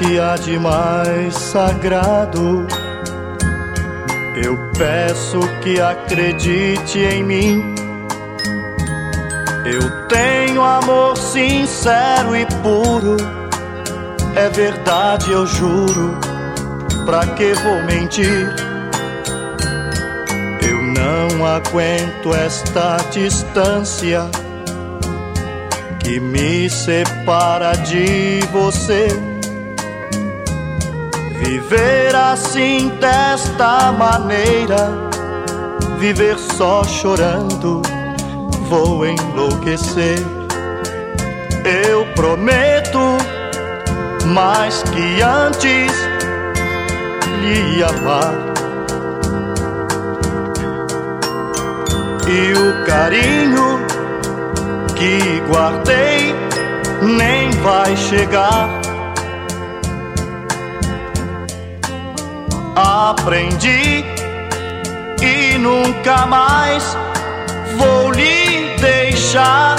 que há de mais sagrado. Eu peço que acredite em mim. Eu tenho amor sincero e puro. É verdade, eu juro. Pra que vou mentir? Eu não aguento esta distância que me separa de você. Viver assim desta maneira, viver só chorando, vou enlouquecer. Eu prometo, mais que antes, lhe amar. E o carinho que guardei nem vai chegar. Aprendi e nunca mais vou lhe deixar.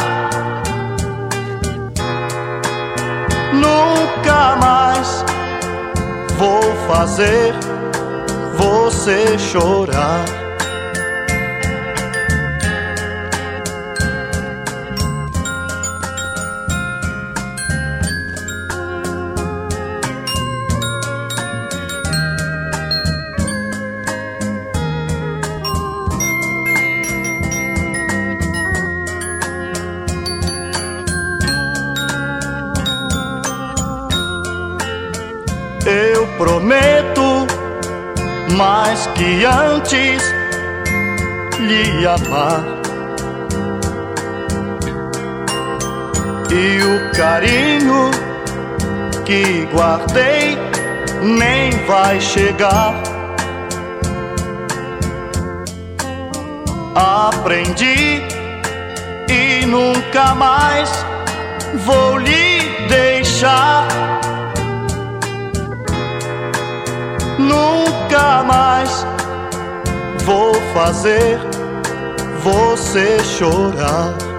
Nunca mais vou fazer você chorar. Eu prometo, mais que antes, lhe amar. E o carinho que guardei nem vai chegar. Aprendi e nunca mais vou lhe deixar. Nunca mais vou fazer você chorar.